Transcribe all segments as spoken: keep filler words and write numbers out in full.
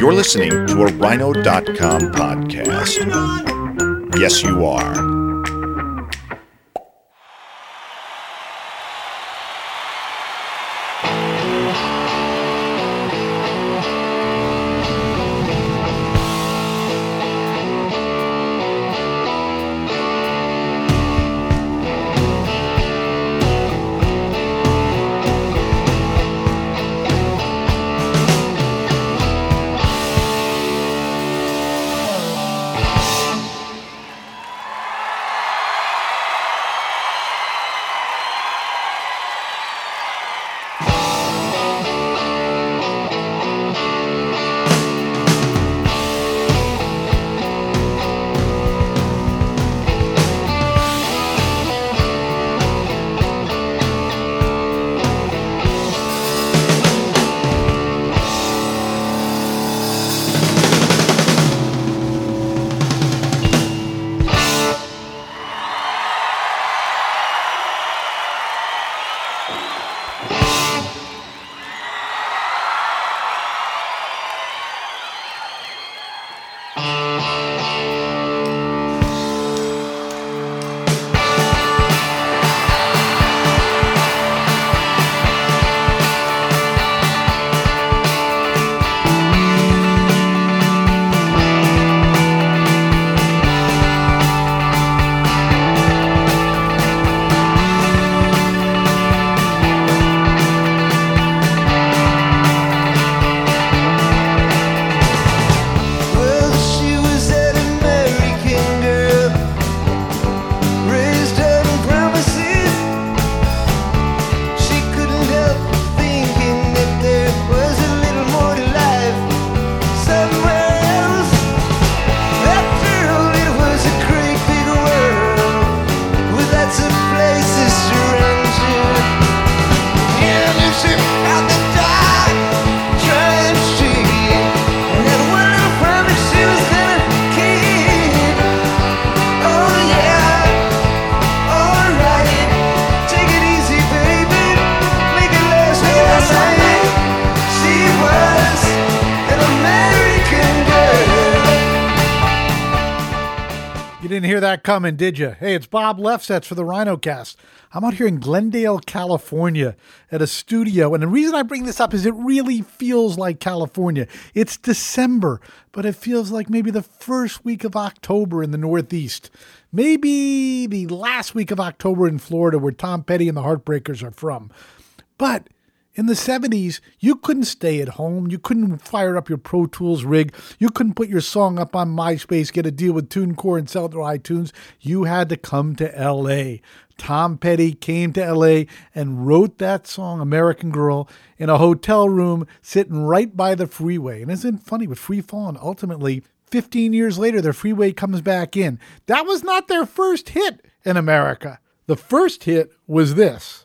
You're listening to a Rhino dot com podcast. Yes, you are. That coming, did you? Hey, it's Bob Lefsetz for the RhinoCast. I'm out here in Glendale, California at a studio, and the reason I bring this up is it really feels like California. It's December, but it feels like maybe the first week of October in the Northeast. Maybe the last week of October in Florida, where Tom Petty and the Heartbreakers are from. But in the seventies, you couldn't stay at home. You couldn't fire up your Pro Tools rig. You couldn't put your song up on MySpace, get a deal with TuneCore, and sell it to iTunes. You had to come to L A. Tom Petty came to L A and wrote that song, American Girl, in a hotel room sitting right by the freeway. And isn't it funny with Free Fallin'? Ultimately, fifteen years later, the freeway comes back in. That was not their first hit in America. The first hit was this.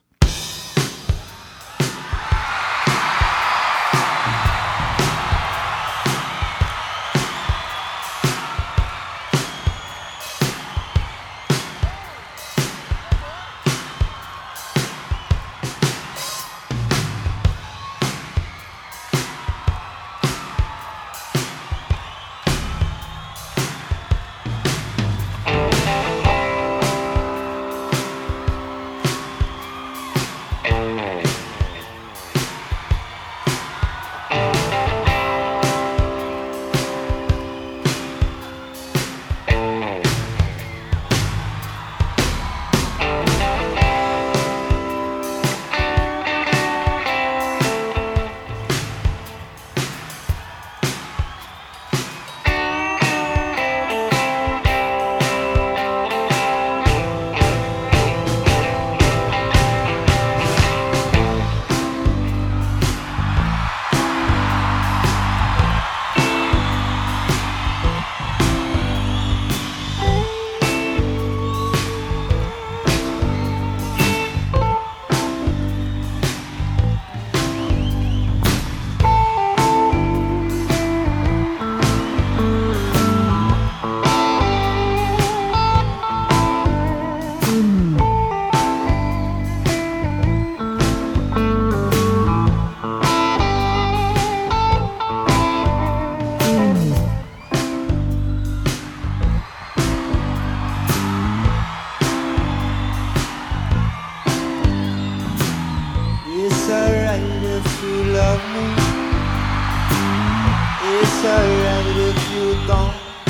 it's alright if you don't.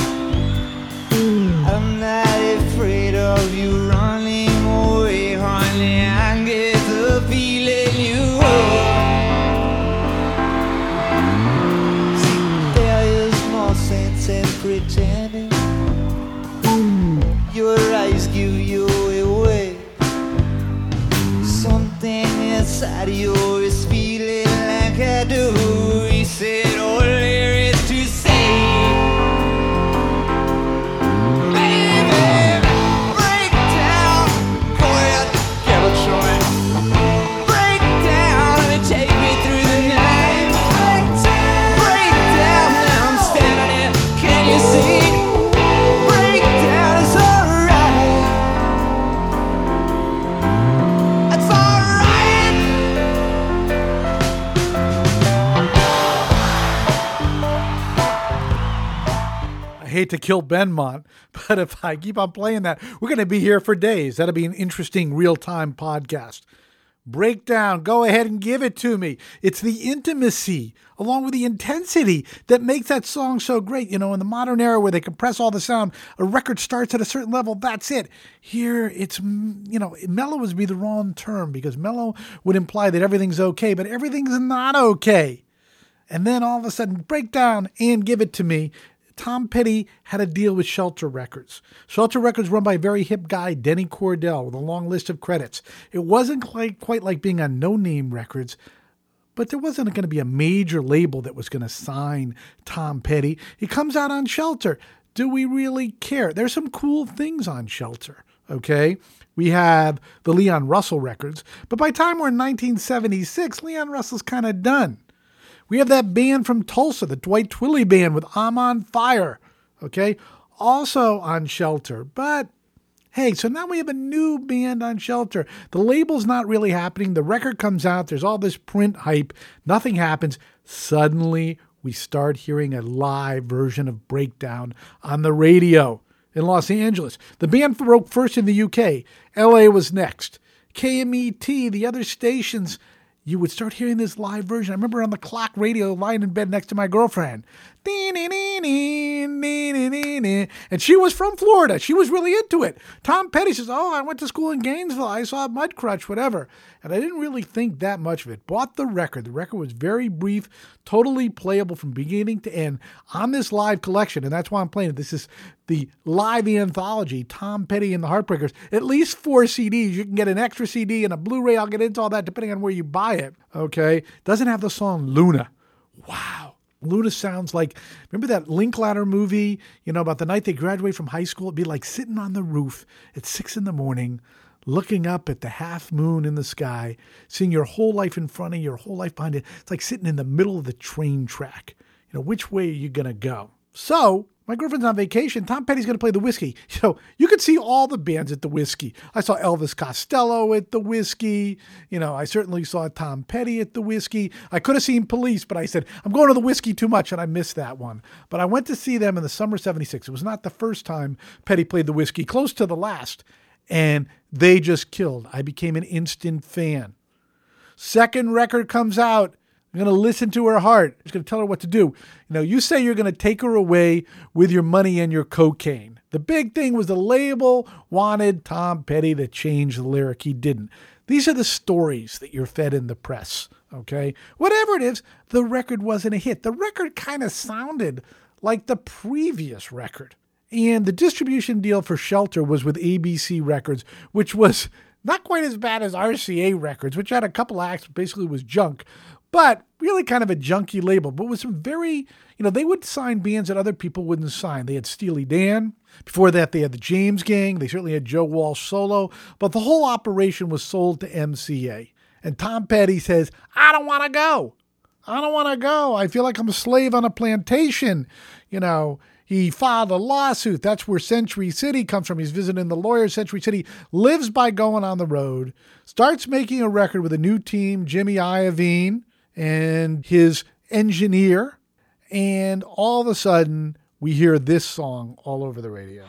I'm not afraid of you running away, honey. I get the feeling you hold. See, there is no sense in pretending. Your eyes give you away. Something inside you is feeling like I do. He said all there is to say. Baby, break down. Go ahead, give it a try. Break down and take me through the night. Break down, break down. Now I'm standing here, can you see? Break down, it's alright. It's alright. I hate to kill Benmont, but if I keep on playing that, we're going to be here for days. That'll be an interesting real-time podcast. Breakdown, go ahead and give it to me. It's the intimacy along with the intensity that makes that song so great. You know, in the modern era where they compress all the sound, a record starts at a certain level, that's it. Here, it's, you know, mellow would be the wrong term because mellow would imply that everything's okay, but everything's not okay. And then all of a sudden, breakdown and give it to me. Tom Petty had a deal with Shelter Records. Shelter Records run by a very hip guy, Denny Cordell, with a long list of credits. It wasn't quite, quite like being on No Name Records, but there wasn't going to be a major label that was going to sign Tom Petty. He comes out on Shelter. Do we really care? There's some cool things on Shelter, okay? We have the Leon Russell records, but by the time we're in nineteen seventy-six, Leon Russell's kind of done. We have that band from Tulsa, the Dwight Twilley Band with I'm on Fire, okay? Also on Shelter. But, hey, so now we have a new band on Shelter. The label's not really happening. The record comes out. There's all this print hype. Nothing happens. Suddenly, we start hearing a live version of Breakdown on the radio in Los Angeles. The band broke first in the U K. L A was next. K M E T, the other stations, you would start hearing this live version. I remember on the clock radio, lying in bed next to my girlfriend. And she was from Florida. She was really into it. Tom Petty says, oh, I went to school in Gainesville. I saw Mudcrutch, whatever. And I didn't really think that much of it. Bought the record. The record was very brief, totally playable from beginning to end on this live collection. And that's why I'm playing it. This is the live anthology, Tom Petty and the Heartbreakers. At least four C Ds. You can get an extra C D and a Blu-ray. I'll get into all that depending on where you buy it. Okay? Doesn't have the song Luna. Wow. Luna sounds like, remember that Linklater movie, you know, about the night they graduate from high school? It'd be like sitting on the roof at six in the morning, looking up at the half moon in the sky, seeing your whole life in front of you, your whole life behind you. It's like sitting in the middle of the train track. You know, which way are you going to go? So, my girlfriend's on vacation. Tom Petty's going to play the Whiskey. You know, you could see all the bands at the Whiskey. I saw Elvis Costello at the Whiskey. You know, I certainly saw Tom Petty at the Whiskey. I could have seen Police, but I said, I'm going to the Whiskey too much, and I missed that one. But I went to see them in the summer of seventy-six. It was not the first time Petty played the Whiskey, close to the last. And they just killed. I became an instant fan. Second record comes out. I'm going to listen to her heart. I'm going to tell her what to do. You know, you say you're going to take her away with your money and your cocaine. The big thing was the label wanted Tom Petty to change the lyric. He didn't. These are the stories that you're fed in the press, okay? Whatever it is, the record wasn't a hit. The record kind of sounded like the previous record. And the distribution deal for Shelter was with A B C Records, which was not quite as bad as R C A Records, which had a couple acts, basically was junk. But really kind of a junky label, but with some very, you know, they would sign bands that other people wouldn't sign. They had Steely Dan. Before that, they had the James Gang. They certainly had Joe Walsh solo. But the whole operation was sold to M C A. And Tom Petty says, I don't want to go. I don't want to go. I feel like I'm a slave on a plantation. You know, he filed a lawsuit. That's where Century City comes from. He's visiting the lawyer. Century City lives by going on the road. Starts making a record with a new team, Jimmy Iovine and his engineer, and all of a sudden, we hear this song all over the radio.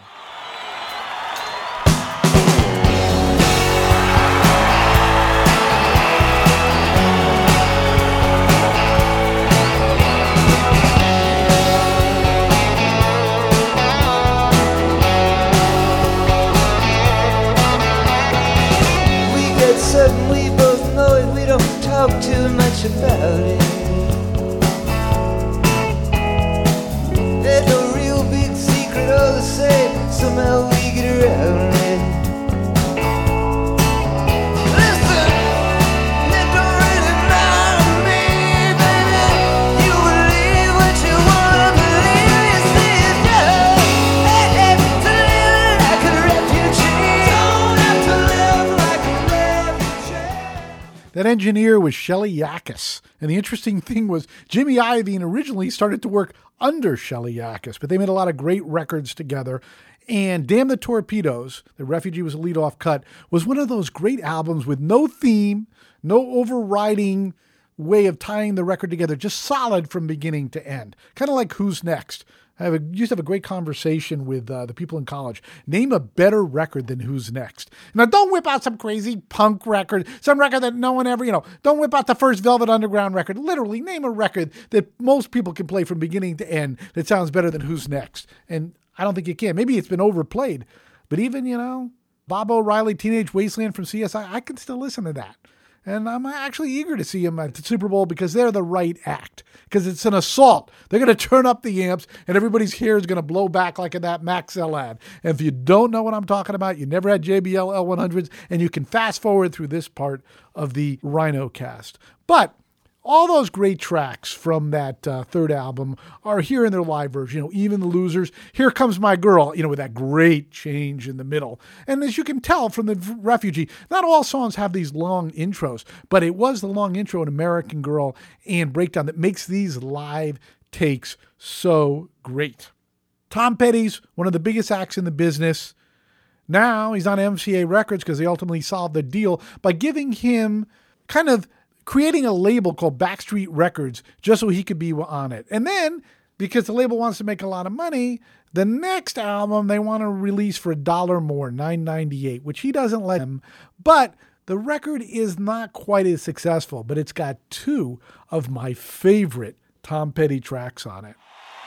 That engineer was Shelley Yakis. And the interesting thing was Jimmy Iovine originally started to work under Shelley Yakis, but they made a lot of great records together. And Damn the Torpedoes, The Refugee was a lead-off cut, was one of those great albums with no theme, no overriding way of tying the record together, just solid from beginning to end. Kind of like Who's Next. I have a, used to have a great conversation with uh, the people in college. Name a better record than Who's Next. Now, don't whip out some crazy punk record, some record that no one ever, you know, don't whip out the first Velvet Underground record. Literally, name a record that most people can play from beginning to end that sounds better than Who's Next. And I don't think you can. Maybe it's been overplayed. But even, you know, Bob O'Reilly, Teenage Wasteland from C S I, I can still listen to that. And I'm actually eager to see them at the Super Bowl because they're the right act. Because it's an assault. They're going to turn up the amps and everybody's hair is going to blow back like in that Maxell ad. And if you don't know what I'm talking about, you never had J B L L one hundreds, and you can fast forward through this part of the Rhino cast. But all those great tracks from that uh, third album are here in their live version. You know, Even the Losers, Here Comes My Girl, you know, with that great change in the middle. And as you can tell from The Refugee, not all songs have these long intros, but it was the long intro in American Girl and Breakdown that makes these live takes so great. Tom Petty's one of the biggest acts in the business. Now he's on M C A Records because they ultimately solved the deal by giving him kind of creating a label called Backstreet Records just so he could be on it. And then, because the label wants to make a lot of money, the next album they want to release for a dollar more, nine ninety-eight, which he doesn't let him. But the record is not quite as successful, but it's got two of my favorite Tom Petty tracks on it.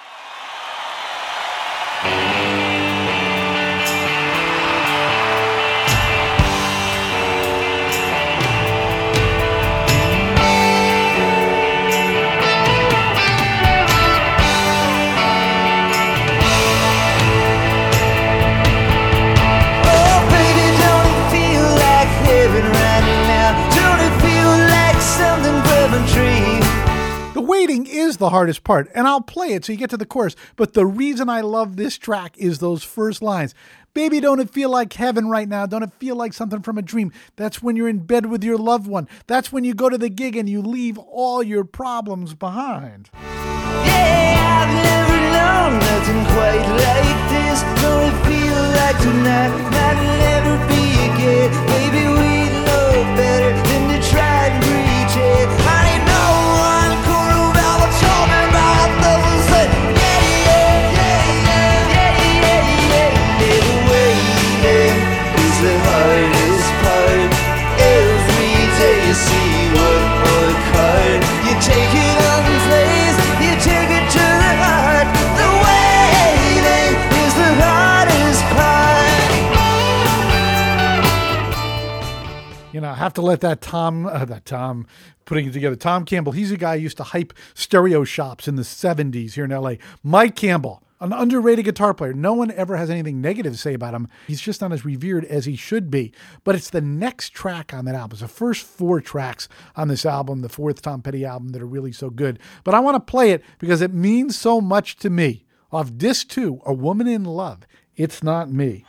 The waiting is the hardest part, and I'll play it so you get to the chorus, but the reason I love this track is those first lines. Baby, don't it feel like heaven right now? Don't it feel like something from a dream? That's when you're in bed with your loved one. That's when you go to the gig and you leave all your problems behind. Yeah, I've never known nothing quite like this. Don't it feel like tonight might never be again? Maybe we know better than to try and pretend. I ain't no one cool about what's talking about those that yeah, yeah, yeah, yeah, yeah, yeah, yeah. The waiting is the hardest part. Every day you see one more card. You take it on place, you take it to the heart. The waiting is the hardest part. You know, I have to let that Tom, uh, that Tom putting it together, Tom Campbell, he's a guy who used to hype stereo shops in the seventies here in L A. Mike Campbell, an underrated guitar player. No one ever has anything negative to say about him. He's just not as revered as he should be. But it's the next track on that album. It's the first four tracks on this album, the fourth Tom Petty album, that are really so good. But I want to play it because it means so much to me. Off disc two, A Woman in Love, It's Not Me.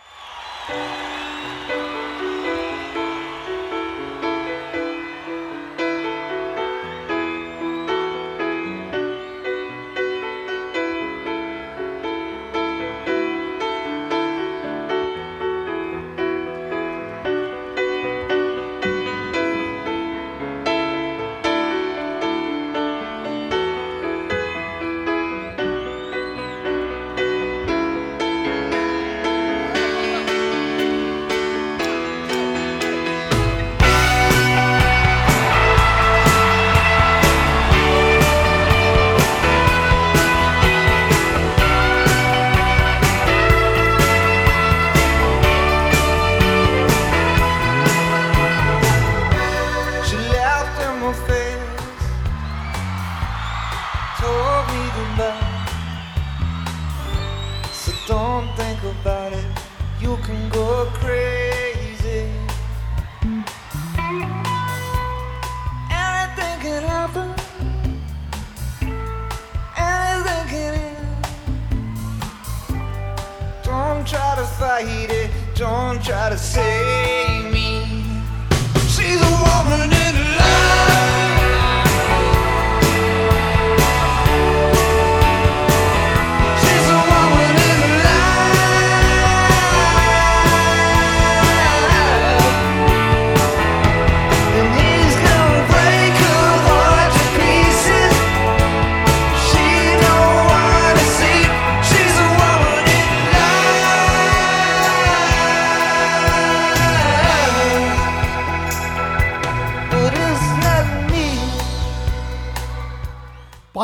Don't try to save me. She's a woman in love.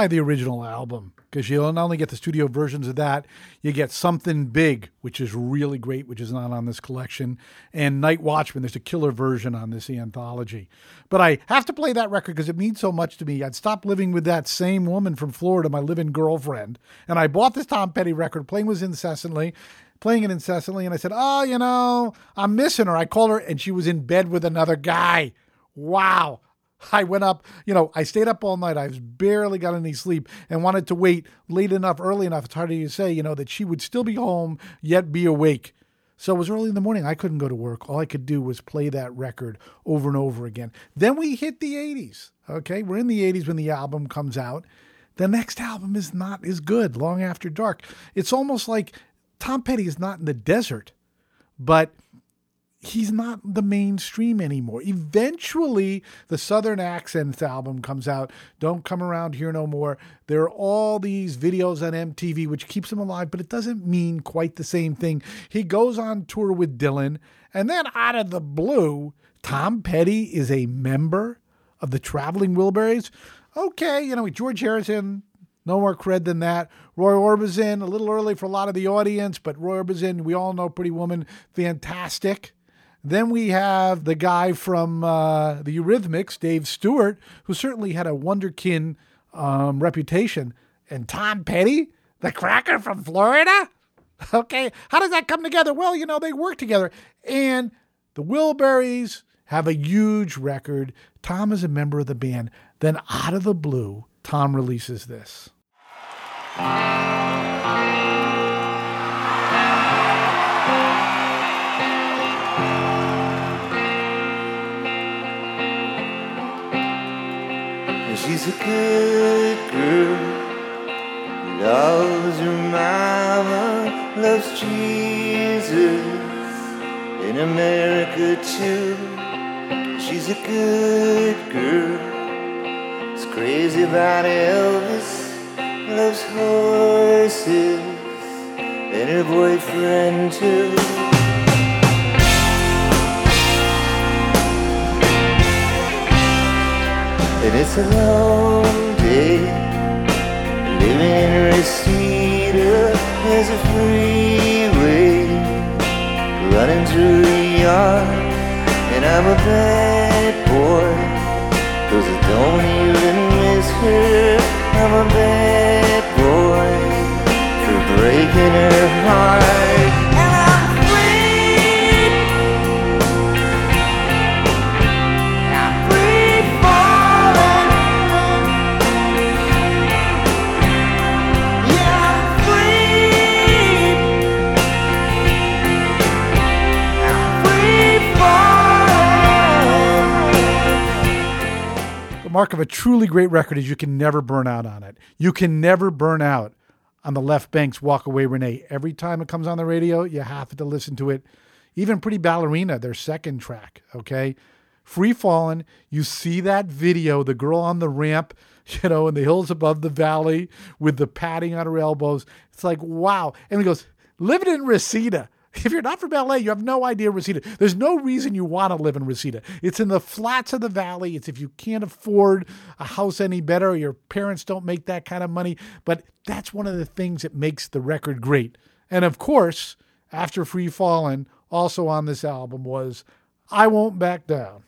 buy the original album because you'll not only get the studio versions of that, you get Something Big, which is really great, which is not on this collection, and Night Watchman. There's a killer version on this anthology. But I have to play that record because it means so much to me. I'd stopped living with that same woman from Florida, my live-in girlfriend, and I bought this Tom Petty record, playing was incessantly, playing it incessantly, and I said, oh, you know, I'm missing her. I called her, and she was in bed with another guy. Wow. I went up, you know, I stayed up all night. I was barely got any sleep and wanted to wait late enough, early enough. It's hard to say, you know, that she would still be home, yet be awake. So it was early in the morning. I couldn't go to work. All I could do was play that record over and over again. Then we hit the eighties. Okay. We're in the eighties when the album comes out. The next album is not as good, Long After Dark. It's almost like Tom Petty is not in the desert, but he's not the mainstream anymore. Eventually, the Southern Accents album comes out. Don't Come Around Here No More. There are all these videos on M T V, which keeps him alive, but it doesn't mean quite the same thing. He goes on tour with Dylan, and then out of the blue, Tom Petty is a member of the Traveling Wilburys. Okay, you know, George Harrison, no more cred than that. Roy Orbison, a little early for a lot of the audience, but Roy Orbison, we all know, Pretty Woman, fantastic. Then we have the guy from uh, the Eurythmics, Dave Stewart, who certainly had a wonderkin um, reputation. And Tom Petty, the cracker from Florida? Okay, how does that come together? Well, you know, they work together. And the Wilburys have a huge record. Tom is a member of the band. Then out of the blue, Tom releases this. She's a good girl, loves her mama, loves Jesus, in America too. She's a good girl, is crazy about Elvis, loves horses, and her boyfriend too. And it's a long day living in Reseda. There's a freeway running through the yard, and I'm a bad boy, 'cause I don't even miss her. I'm a bad boy for breaking her heart. And I'm free, I'm free falling. Yeah, I'm free, I'm free falling. The mark of a truly great record is you can never burn out on it. You can never burn out on the Left Bank's Walk Away Renee. Every time it comes on the radio, you have to listen to it. Even Pretty Ballerina, their second track, okay? Free Fallin', you see that video, the girl on the ramp, you know, in the hills above the valley with the padding on her elbows. It's like, wow. And he goes, living in Reseda. If you're not from L A, you have no idea Reseda. There's no reason you want to live in Reseda. It's in the flats of the valley. It's if you can't afford a house any better, or your parents don't make that kind of money. But that's one of the things that makes the record great. And of course, after Free Fallin', also on this album was I Won't Back Down.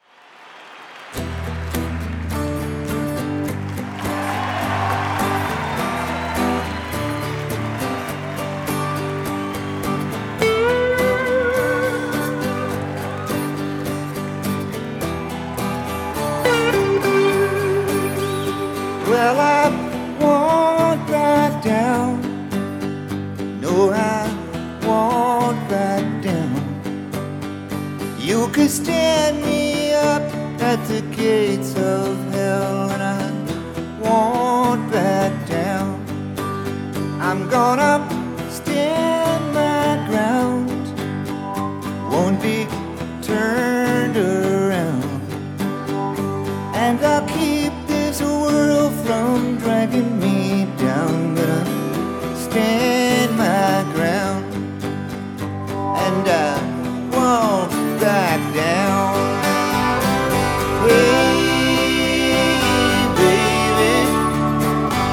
Well, I won't back down. No, I won't back down. You could stand me up at the gates of hell, and I won't back down. I'm gonna stand my ground, won't be turned around, and I'll keep this world from dragging me down. Gonna stand my ground, and I won't back down. Hey, baby,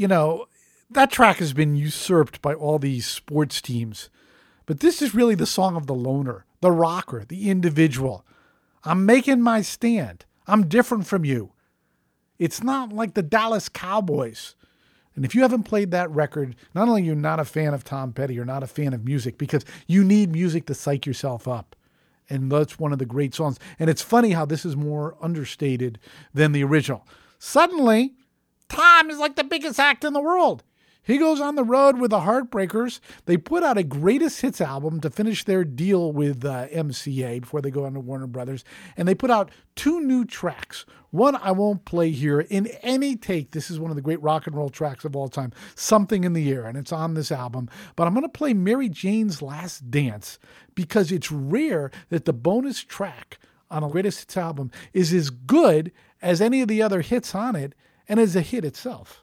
you know, that track has been usurped by all these sports teams. But this is really the song of the loner, the rocker, the individual. I'm making my stand. I'm different from you. It's not like the Dallas Cowboys. And if you haven't played that record, not only you're not a fan of Tom Petty, you're not a fan of music, because you need music to psych yourself up. And that's one of the great songs. And it's funny how this is more understated than the original. Suddenly, Tom is like the biggest act in the world. He goes on the road with the Heartbreakers. They put out a greatest hits album to finish their deal with uh, M C A before they go on to Warner Brothers. And they put out two new tracks. One I won't play here in any take. This is one of the great rock and roll tracks of all time, Something in the Air, and it's on this album. But I'm going to play Mary Jane's Last Dance because it's rare that the bonus track on a greatest hits album is as good as any of the other hits on it and as a hit itself.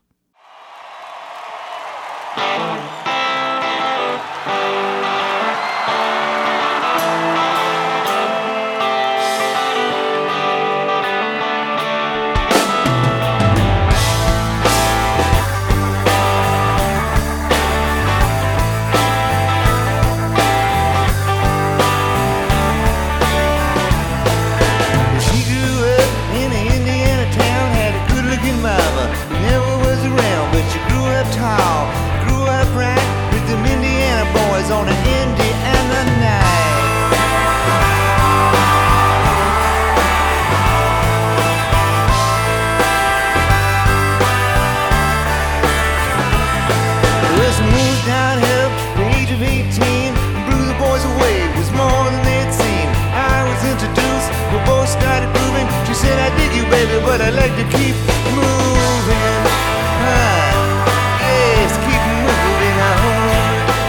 On an Indiana night, Wilson moved downhill at the age of eighteen and blew the boys away. It was more than they'd seen. I was introduced, we both started grooving. She said, I dig you, baby, but I'd like to keep moving. Ah, yes, keep moving on.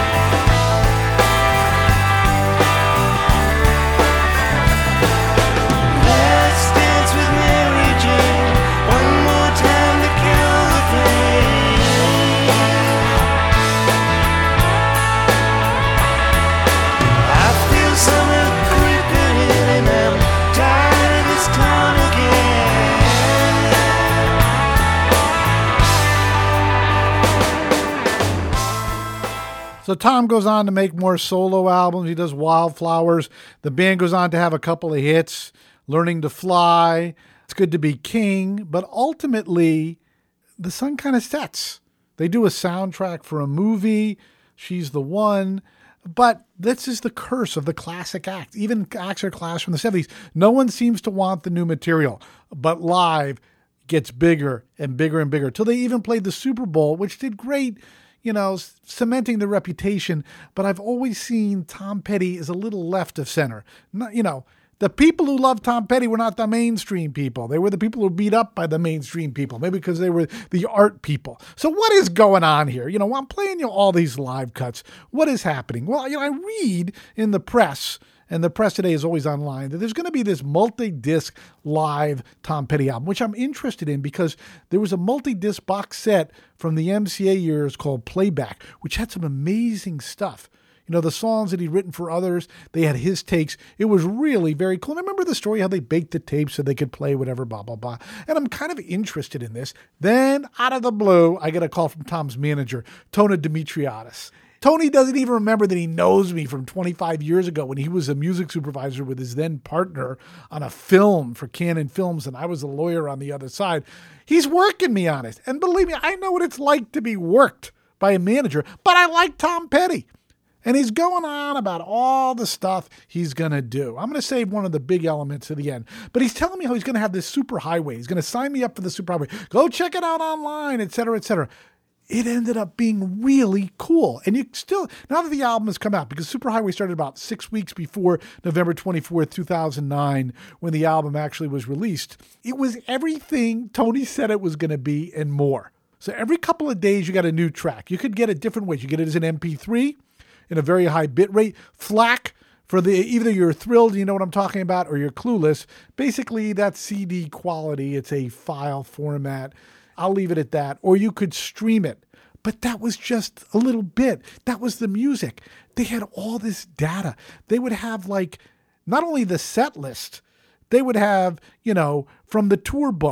So Tom goes on to make more solo albums. He does Wildflowers. The band goes on to have a couple of hits, Learning to Fly, It's Good to Be King. But ultimately, the sun kind of sets. They do a soundtrack for a movie, She's the One. But this is the curse of the classic act. Even acts are class from the seventies. No one seems to want the new material. But live gets bigger and bigger and bigger. Till they even played the Super Bowl, which did great, you know, cementing the reputation. But I've always seen Tom Petty as a little left of center. Not, you know, the people who loved Tom Petty were not the mainstream people. They were the people who were beat up by the mainstream people, maybe because they were the art people. So what is going on here? You know, I'm playing you all these live cuts. What is happening? Well, you know, I read in the press, and the press today is always online, that there's going to be this multi-disc live Tom Petty album, which I'm interested in because there was a multi-disc box set from the M C A years called Playback, which had some amazing stuff. You know, the songs that he'd written for others, they had his takes. It was really very cool. And I remember the story how they baked the tapes so they could play whatever, blah, blah, blah. And I'm kind of interested in this. Then, out of the blue, I get a call from Tom's manager, Tony Dimitriadis. Tony doesn't even remember that he knows me from twenty-five years ago when he was a music supervisor with his then partner on a film for Canon Films, and I was a lawyer on the other side. He's working me on it. And believe me, I know what it's like to be worked by a manager, but I like Tom Petty. And he's going on about all the stuff he's going to do. I'm going to save one of the big elements to the end. But he's telling me how he's going to have this super highway. He's going to sign me up for the super highway. Go check it out online, et cetera, et cetera. It ended up being really cool. And you still, now that the album has come out, because Superhighway started about six weeks before November twenty-fourth, two thousand nine, when the album actually was released, it was everything Tony said it was going to be and more. So every couple of days, you got a new track. You could get it different ways. You get it as an M P three in a very high bit rate. FLAC, for the either you're thrilled, you know what I'm talking about, or you're clueless. Basically, that's C D quality. It's a file format. I'll leave it at that. Or you could stream it. But that was just a little bit. That was the music. They had all this data. They would have like not only the set list, they would have, you know, from the tour book,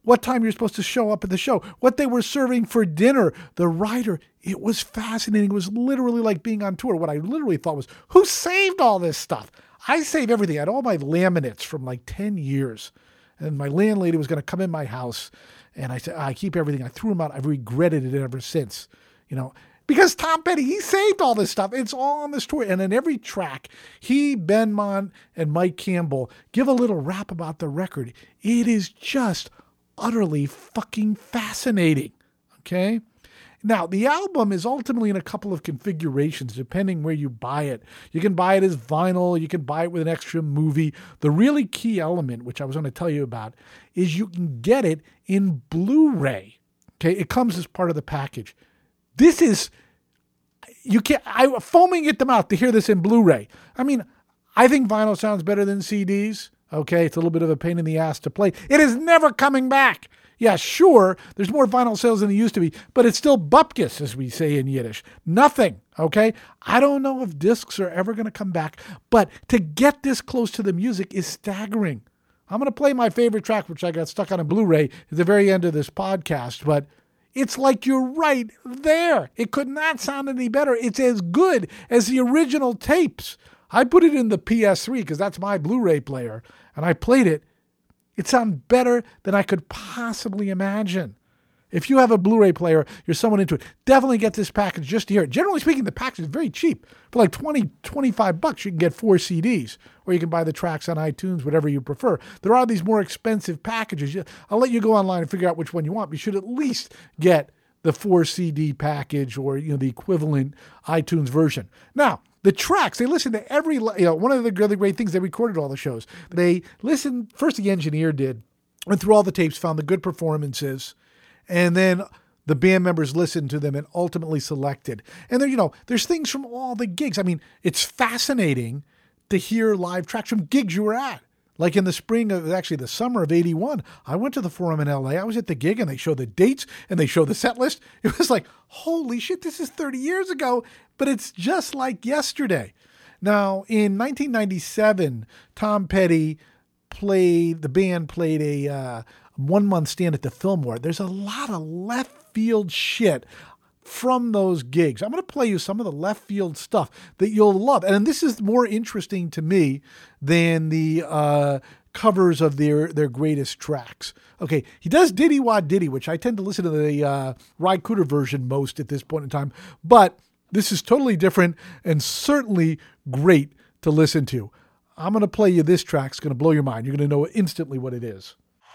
what time you're supposed to show up at the show, what they were serving for dinner, the writer. It was fascinating. It was literally like being on tour. What I literally thought was, who saved all this stuff? I save everything. I had all my laminates from like ten years. And my landlady was going to come in my house. And I said, I keep everything. I threw them out. I've regretted it ever since. You know, because Tom Petty, he saved all this stuff. It's all on this tour. And in every track, he, Ben Mont, and Mike Campbell give a little rap about the record. It is just utterly fucking fascinating. Okay? Now, the album is ultimately in a couple of configurations, depending where you buy it. You can buy it as vinyl. You can buy it with an extra movie. The really key element, which I was going to tell you about, is you can get it in Blu-ray. Okay? It comes as part of the package. This is, you can't, I'm foaming at the mouth to hear this in Blu-ray. I mean, I think vinyl sounds better than C Ds. Okay, it's a little bit of a pain in the ass to play. It is never coming back. Yeah, sure, there's more vinyl sales than there used to be, but it's still bupkis, as we say in Yiddish. Nothing, okay? I don't know if discs are ever going to come back, but to get this close to the music is staggering. I'm going to play my favorite track, which I got stuck on a Blu-ray at the very end of this podcast, but it's like you're right there. It could not sound any better. It's as good as the original tapes. I put it in the P S three because that's my Blu-ray player, and I played it. It sounded better than I could possibly imagine. If you have a Blu-ray player, you're someone into it, definitely get this package just to hear it. Generally speaking, the package is very cheap. For like twenty, twenty-five bucks, you can get four C Ds, or you can buy the tracks on iTunes, whatever you prefer. There are these more expensive packages. I'll let you go online and figure out which one you want. You should at least get the four C D package, or you know the equivalent iTunes version. Now, the tracks, they listen to every, you know, one of the really great things, they recorded all the shows. They listened, first the engineer did, went through all the tapes, found the good performances, and then the band members listened to them and ultimately selected. And there, you know, there's things from all the gigs. I mean, it's fascinating to hear live tracks from gigs you were at. Like in the spring of, actually the summer of eighty-one, I went to the Forum in L A. I was at the gig and they showed the dates and they showed the set list. It was like, holy shit, this is thirty years ago, but it's just like yesterday. Now, in nineteen ninety-seven, Tom Petty played, the band played a uh, one-month stand at the Fillmore. There's a lot of left field shit from those gigs. I'm going to play you some of the left field stuff that you'll love. And this is more interesting to me than the uh, covers of their, their greatest tracks. Okay, he does Diddy Wah Diddy, which I tend to listen to the uh, Ry Cooder version most at this point in time. But this is totally different and certainly great to listen to. I'm going to play you this track. It's going to blow your mind. You're going to know instantly what it is.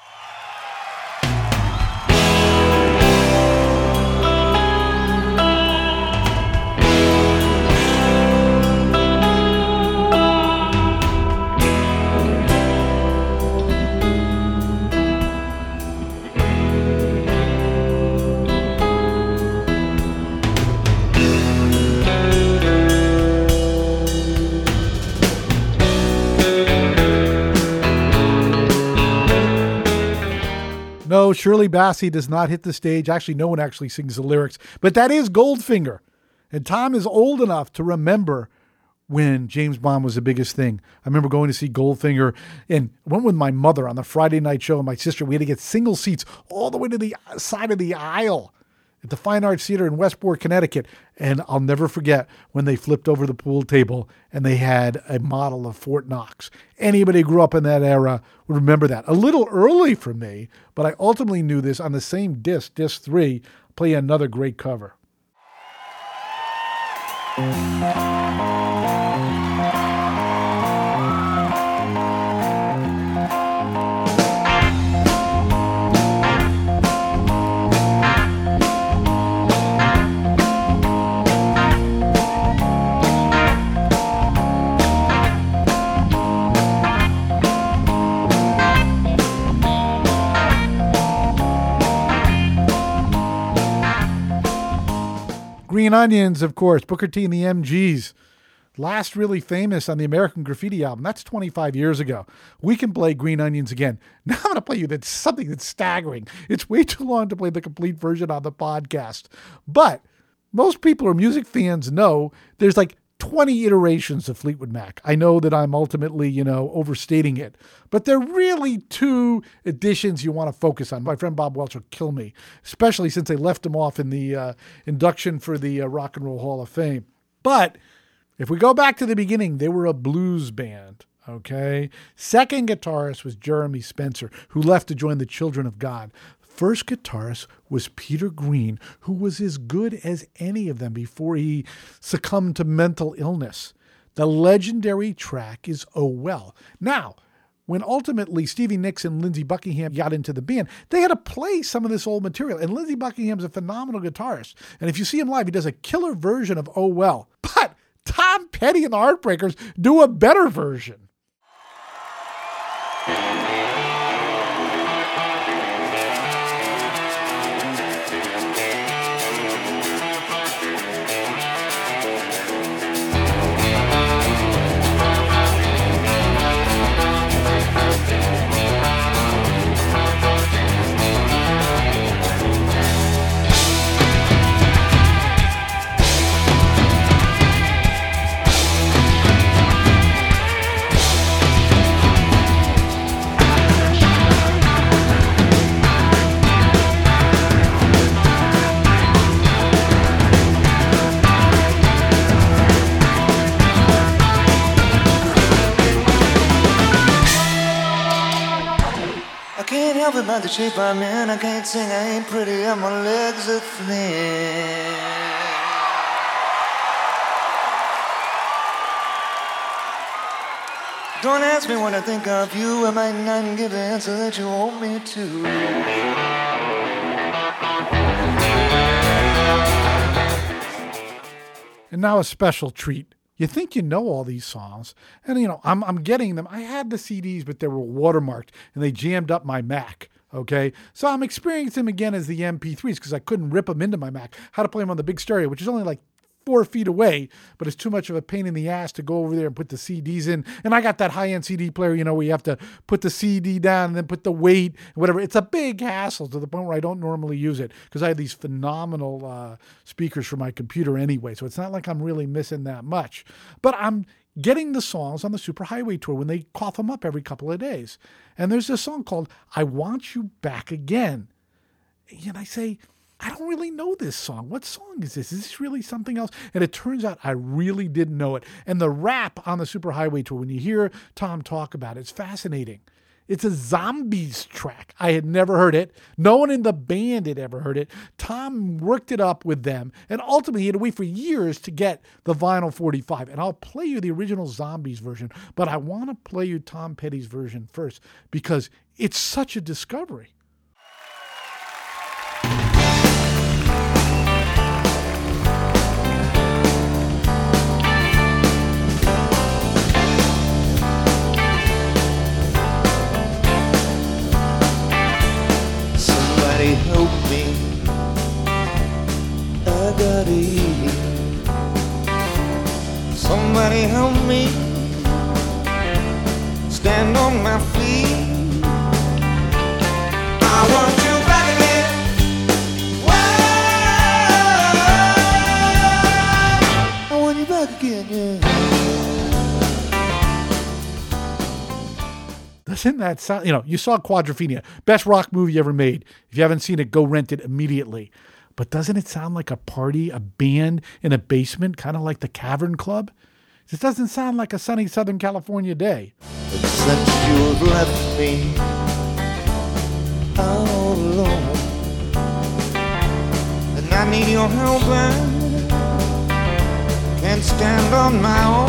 No, Shirley Bassey does not hit the stage. Actually, no one actually sings the lyrics. But that is Goldfinger. And Tom is old enough to remember when James Bond was the biggest thing. I remember going to see Goldfinger and went with my mother on the Friday night show and my sister. We had to get single seats all the way to the side of the aisle at the Fine Arts Theater in Westport, Connecticut. And I'll never forget when they flipped over the pool table and they had a model of Fort Knox. Anybody who grew up in that era would remember that. A little early for me, but I ultimately knew this on the same disc, disc three, play another great cover. Green Onions, of course, Booker T and the M Gs. Last really famous on the American Graffiti album. That's twenty-five years ago. We can play Green Onions again. Now I'm going to play you that's something that's staggering. It's way too long to play the complete version on the podcast. But most people who are music fans know there's like twenty iterations of Fleetwood Mac. I know that I'm ultimately, you know, overstating it, but they're really two editions you want to focus on. My friend Bob Welch will kill me, especially since they left him off in the uh, induction for the uh, Rock and Roll Hall of Fame. But if we go back to the beginning, they were a blues band. Okay. Second guitarist was Jeremy Spencer, who left to join the Children of God. First guitarist was Peter Green, who was as good as any of them before he succumbed to mental illness. The legendary track is Oh Well. Now, when ultimately Stevie Nicks and Lindsey Buckingham got into the band, they had to play some of this old material. And Lindsey Buckingham's a phenomenal guitarist. And if you see him live, he does a killer version of Oh Well. But Tom Petty and the Heartbreakers do a better version. Help about the shape I'm in. I can't sing, I ain't pretty, and my legs are thin. Don't ask me what I think of you. I might not give the answer that you want me to. And now a special treat. You think you know all these songs, and you know, I'm I'm getting them. I had the C Ds, but they were watermarked, and they jammed up my Mac, okay? So I'm experiencing them again as the M P threes, because I couldn't rip them into my Mac. How to play them on the big stereo, which is only like four feet away, but it's too much of a pain in the ass to go over there and put the C Ds in. And I got that high-end C D player, you know, where you have to put the C D down and then put the weight and whatever. It's a big hassle to the point where I don't normally use it, because I have these phenomenal uh, speakers for my computer anyway, so it's not like I'm really missing that much. But I'm getting the songs on the Superhighway Tour when they cough them up every couple of days. And there's this song called I Want You Back Again. And I say, I don't really know this song. What song is this? Is this really something else? And it turns out I really didn't know it. And the rap on the Superhighway Tour, when you hear Tom talk about it, it's fascinating. It's a Zombies track. I had never heard it. No one in the band had ever heard it. Tom worked it up with them. And ultimately, he had to wait for years to get the vinyl forty-five. And I'll play you the original Zombies version. But I want to play you Tom Petty's version first, because it's such a discovery. Somebody help me, I gotta eat. Somebody help me, stand on my feet. I want you back again. Whoa. I want you back again, yeah. Doesn't that sound, you know, you saw Quadrophenia, best rock movie ever made. If you haven't seen it, go rent it immediately. But doesn't it sound like a party, a band in a basement, kind of like the Cavern Club? This doesn't sound like a sunny Southern California day. But since you've left me all alone, and I need your help, and can't stand on my own.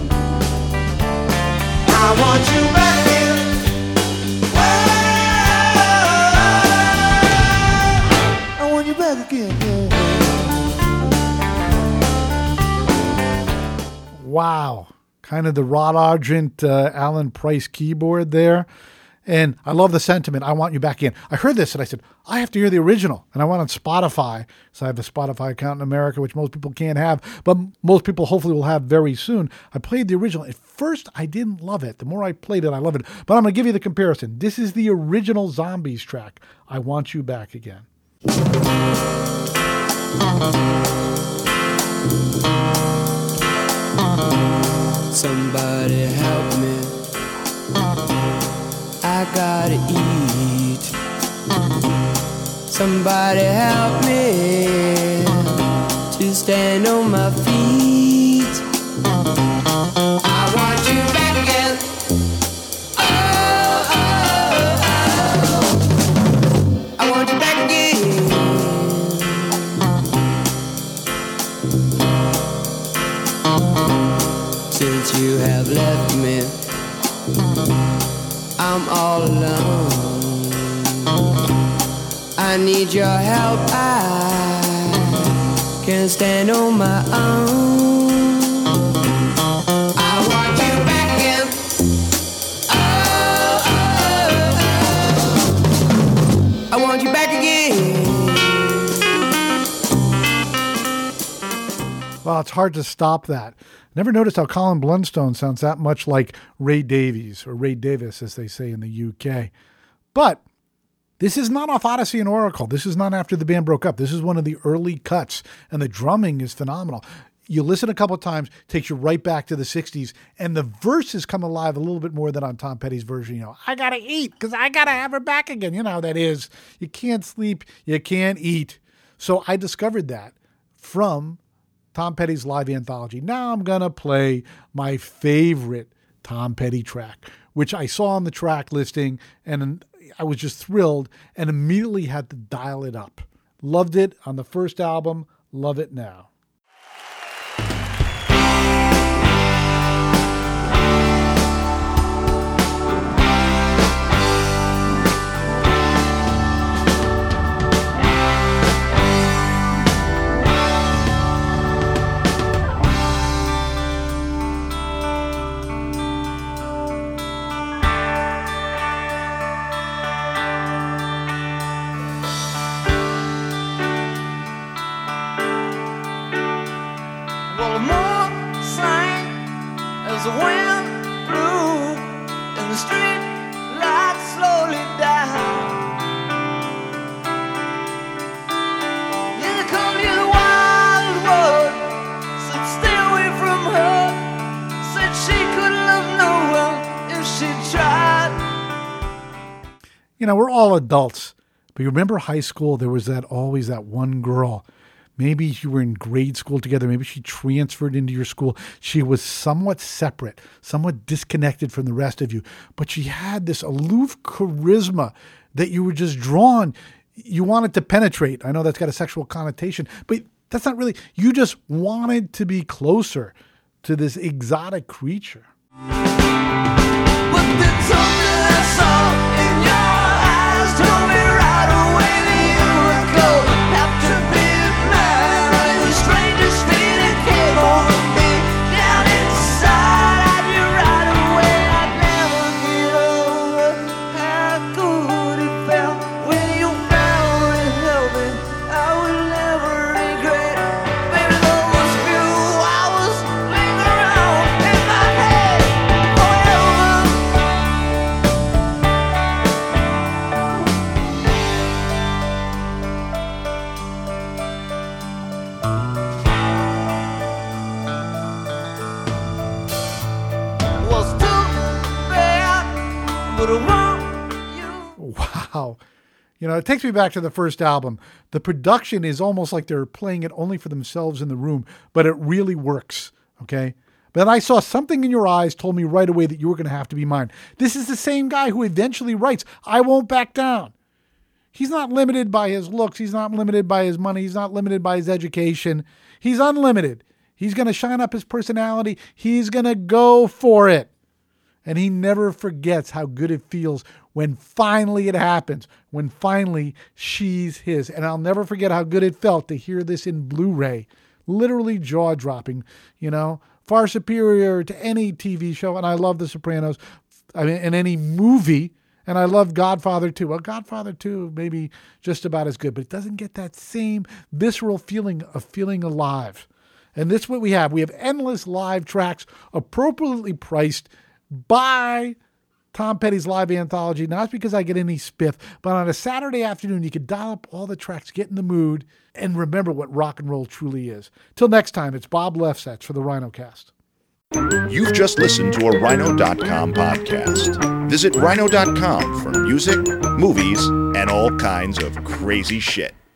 I want you back here. I want you back again, yeah. Wow. Kind of the Rod Argent, uh, Alan Price keyboard there. And I love the sentiment. I want you back in. I heard this and I said, I have to hear the original. And I went on Spotify. So I have a Spotify account in America, which most people can't have, but most people hopefully will have very soon. I played the original. At first, I didn't love it. The more I played it, I love it. But I'm going to give you the comparison. This is the original Zombies track. I Want You Back Again. Somebody help me, I gotta eat. Somebody help me to stand on my feet. I want you back again. Oh, oh, oh. I want you back again. Since you have left me, I'm all alone. I need your help, I can't stand on my own. I want you back again. Oh, oh, oh. I want you back again. Well, it's hard to stop that. Never noticed how Colin Blunstone sounds that much like Ray Davies, or Ray Davis, as they say in the U K. But this is not off Odyssey and Oracle. This is not after the band broke up. This is one of the early cuts, and the drumming is phenomenal. You listen a couple of times, takes you right back to the sixties, and the verses come alive a little bit more than on Tom Petty's version. You know, I got to eat because I got to have her back again. You know how that is. You can't sleep, you can't eat. So I discovered that from Tom Petty's live anthology. Now I'm going to play my favorite Tom Petty track, which I saw on the track listing, and I was just thrilled and immediately had to dial it up. Loved it on the first album, love it now. Well, the moon sang as the wind blew, and the street lights slowly died. Yeah, come to the wild world, said stay away from her, said she could love no one if she tried. You know, we're all adults, but you remember high school, there was that always that one girl. Maybe you were in grade school together. Maybe she transferred into your school. She was somewhat separate, somewhat disconnected from the rest of you. But she had this aloof charisma that you were just drawn. You wanted to penetrate. I know that's got a sexual connotation, but that's not really. You just wanted to be closer to this exotic creature. But there's something I saw in your eyes, told me right away that you would go. Have to be mine, and the strangest feeling came over me. Down inside, I knew right away I'd never get over how good it felt when you found and held me. I would never regret, baby, those few hours linger on in my head forever. Was too bad, but I want you. Wow. You know, it takes me back to the first album. The production is almost like they're playing it only for themselves in the room, but it really works. Okay. But I saw something in your eyes told me right away that you were going to have to be mine. This is the same guy who eventually writes, I Won't Back Down. He's not limited by his looks. He's not limited by his money. He's not limited by his education. He's unlimited. He's going to shine up his personality. He's going to go for it. And he never forgets how good it feels when finally it happens, when finally she's his. And I'll never forget how good it felt to hear this in Blu-ray. Literally jaw-dropping, you know, far superior to any T V show. And I love The Sopranos, I mean, and any movie. And I love Godfather two. Well, Godfather two, maybe just about as good, but it doesn't get that same visceral feeling of feeling alive. And this is what we have. We have endless live tracks appropriately priced by Tom Petty's live anthology. Not because I get any spiff, but on a Saturday afternoon, you could dial up all the tracks, get in the mood, and remember what rock and roll truly is. Till next time, it's Bob Lefsetz for the RhinoCast. You've just listened to a Rhino dot com podcast. Visit Rhino dot com for music, movies, and all kinds of crazy shit.